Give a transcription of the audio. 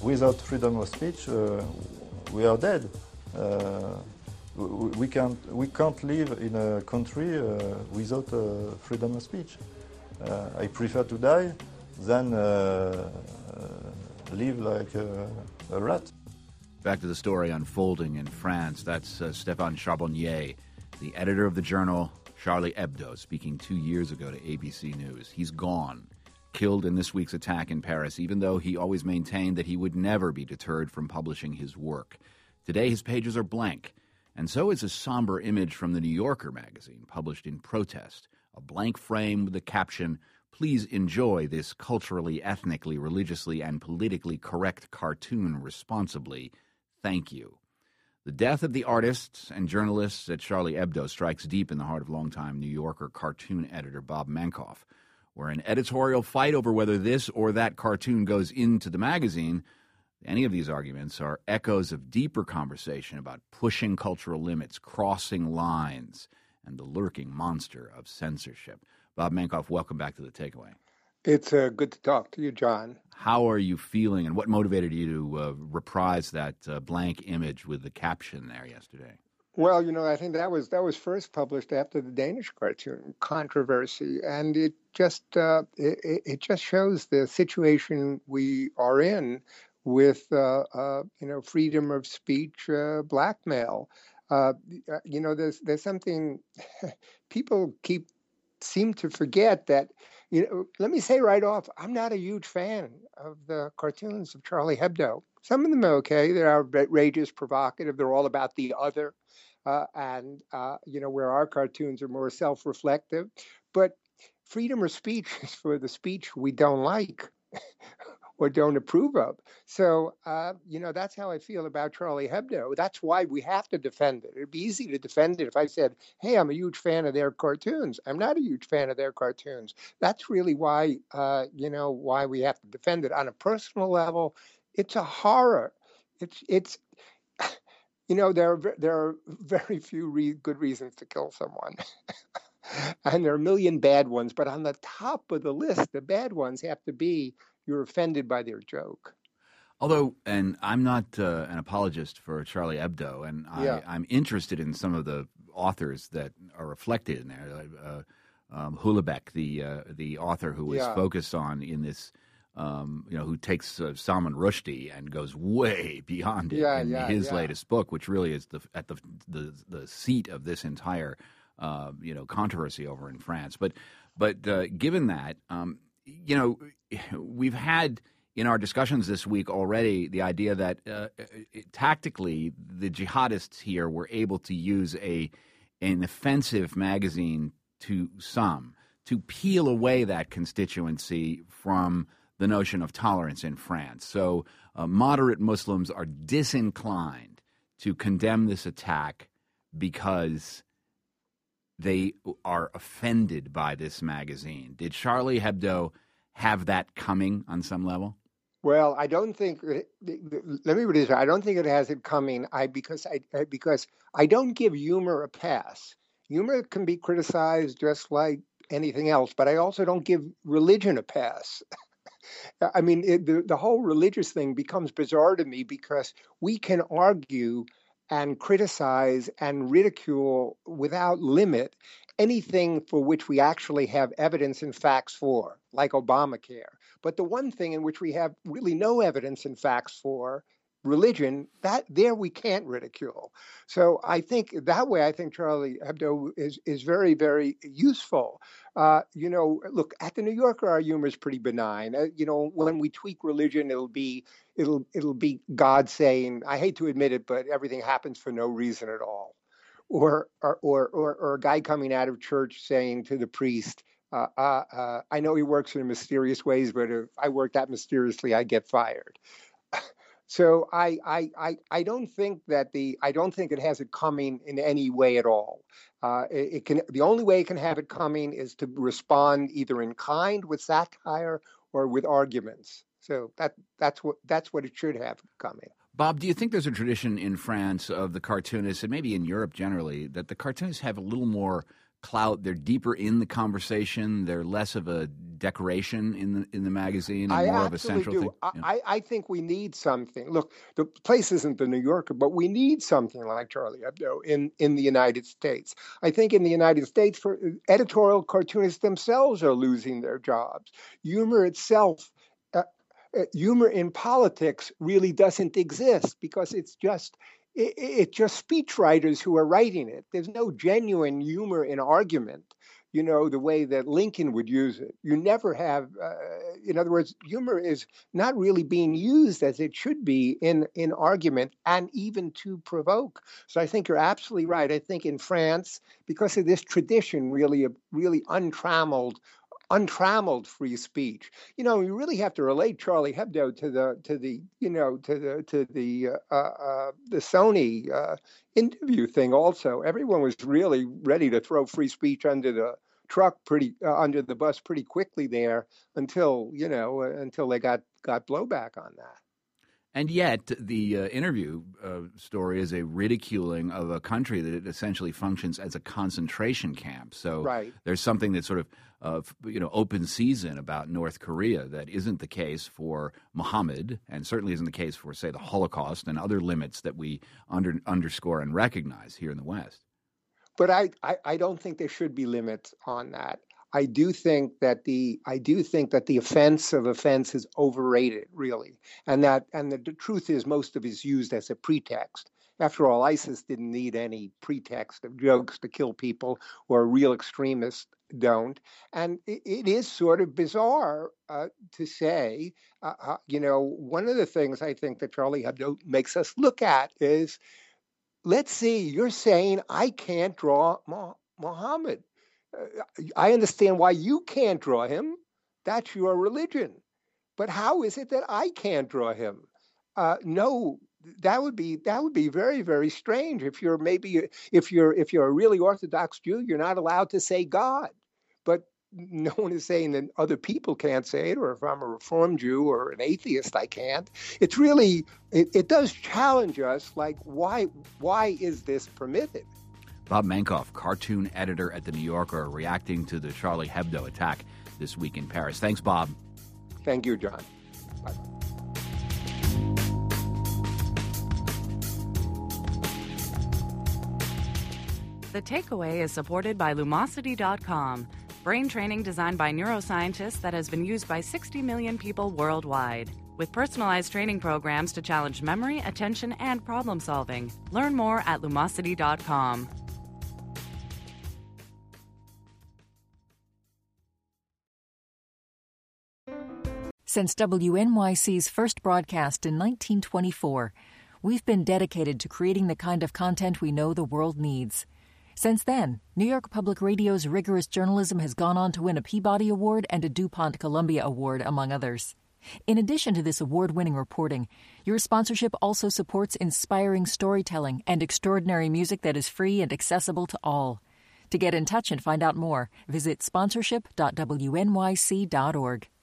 without freedom of speech, we are dead. We can't live in a country without freedom of speech. I prefer to die than live like a rat. Back to the story unfolding in France. That's Stéphane Charbonnier, the editor of the journal Charlie Hebdo, speaking 2 years ago to ABC News. He's gone, killed in this week's attack in Paris, even though he always maintained that he would never be deterred from publishing his work. Today, his pages are blank, and so is a somber image from the New Yorker magazine, published in protest, a blank frame with the caption, "Please enjoy this culturally, ethnically, religiously, and politically correct cartoon responsibly. Thank you." The death of the artists and journalists at Charlie Hebdo strikes deep in the heart of longtime New Yorker cartoon editor Bob Mankoff, where an editorial fight over whether this or that cartoon goes into the magazine, any of these arguments are echoes of deeper conversation about pushing cultural limits, crossing lines, and the lurking monster of censorship. Bob Mankoff, welcome back to The Takeaway. It's good to talk to you, John. How are you feeling, and what motivated you to reprise that blank image with the caption there yesterday? Well, I think that was first published after the Danish cartoon controversy, and it just shows the situation we are in with freedom of speech blackmail. There's something people seem to forget that. Let me say right off, I'm not a huge fan of the cartoons of Charlie Hebdo. Some of them are okay. They're outrageous, provocative. They're all about the other. Where our cartoons are more self-reflective. But freedom of speech is for the speech we don't like or don't approve of. So, that's how I feel about Charlie Hebdo. That's why we have to defend it. It'd be easy to defend it if I said, hey, I'm a huge fan of their cartoons. I'm not a huge fan of their cartoons. That's really why, why we have to defend it. On a personal level, it's a horror. It's there are very few good reasons to kill someone. And there are a million bad ones. But on the top of the list, the bad ones have to be you're offended by their joke. Although, and I'm not an apologist for Charlie Hebdo, and I'm interested in some of the authors that are reflected in there. Houellebecq, the author who was focused on in this, who takes Salman Rushdie and goes way beyond it in his latest book, which really is at the seat of this entire controversy over in France. But given that, we've had in our discussions this week already the idea that tactically the jihadists here were able to use an offensive magazine to peel away that constituency from the notion of tolerance in France. So moderate Muslims are disinclined to condemn this attack because they are offended by this magazine. Did Charlie Hebdo have that coming on some level? Well, I don't think. Let me put it this way: I don't think it has it coming. Because I don't give humor a pass. Humor can be criticized just like anything else, but I also don't give religion a pass. I mean, the whole religious thing becomes bizarre to me because we can argue and criticize and ridicule without limit anything for which we actually have evidence and facts for, like Obamacare. But the one thing in which we have really no evidence and facts for, religion, that there we can't ridicule. So I think that way, I think Charlie Hebdo is very, very useful. Look, at the New Yorker, our humor is pretty benign. When we tweak religion, it'll be God saying, I hate to admit it, but everything happens for no reason at all. Or a guy coming out of church saying to the priest, I know he works in mysterious ways, but if I work that mysteriously, I get fired. So I don't think it has it coming in any way at all. The only way it can have it coming is to respond either in kind with satire or with arguments. So that's what it should have coming. Bob, do you think there's a tradition in France of the cartoonists, and maybe in Europe generally, that the cartoonists have a little more clout. They're deeper in the conversation. They're less of a decoration in the magazine and more of a central thing. I think we need something. Look, the place isn't the New Yorker, but we need something like Charlie Hebdo in the United States. I think in the United States, for editorial cartoonists themselves are losing their jobs. Humor itself, humor in politics really doesn't exist because it's just speechwriters who are writing it. There's no genuine humor in argument, the way that Lincoln would use it. You never have, in other words, humor is not really being used as it should be in argument and even to provoke. So I think you're absolutely right. I think in France, because of this tradition, really untrammeled free speech. You really have to relate Charlie Hebdo to the Sony interview thing. Also, everyone was really ready to throw free speech under the under the bus pretty quickly there until they got blowback on that. And yet, the interview story is a ridiculing of a country that essentially functions as a concentration camp. So There's something that's sort of open season about North Korea that isn't the case for Muhammad, and certainly isn't the case for, say, the Holocaust and other limits that we underscore and recognize here in the West. But I don't think there should be limits on that. I do think that the offense of offense is overrated, really, and the truth is most of it is used as a pretext. After all, ISIS didn't need any pretext of jokes to kill people, or real extremists don't. And it is sort of bizarre to say, one of the things I think that Charlie Hebdo makes us look at is, let's see, you're saying I can't draw Muhammad. I understand why you can't draw him. That's your religion. But how is it that I can't draw him? No, that would be very, very strange. If you're a really Orthodox Jew, you're not allowed to say God. But no one is saying that other people can't say it, or if I'm a Reformed Jew or an atheist, I can't. It's really, it does challenge us, like, why is this permitted? Bob Mankoff, cartoon editor at The New Yorker, reacting to the Charlie Hebdo attack this week in Paris. Thanks, Bob. Thank you, John. Bye. The Takeaway is supported by Lumosity.com, brain training designed by neuroscientists that has been used by 60 million people worldwide. With personalized training programs to challenge memory, attention, and problem solving. Learn more at Lumosity.com. Since WNYC's first broadcast in 1924, we've been dedicated to creating the kind of content we know the world needs. Since then, New York Public Radio's rigorous journalism has gone on to win a Peabody Award and a DuPont Columbia Award, among others. In addition to this award-winning reporting, your sponsorship also supports inspiring storytelling and extraordinary music that is free and accessible to all. To get in touch and find out more, visit sponsorship.wnyc.org.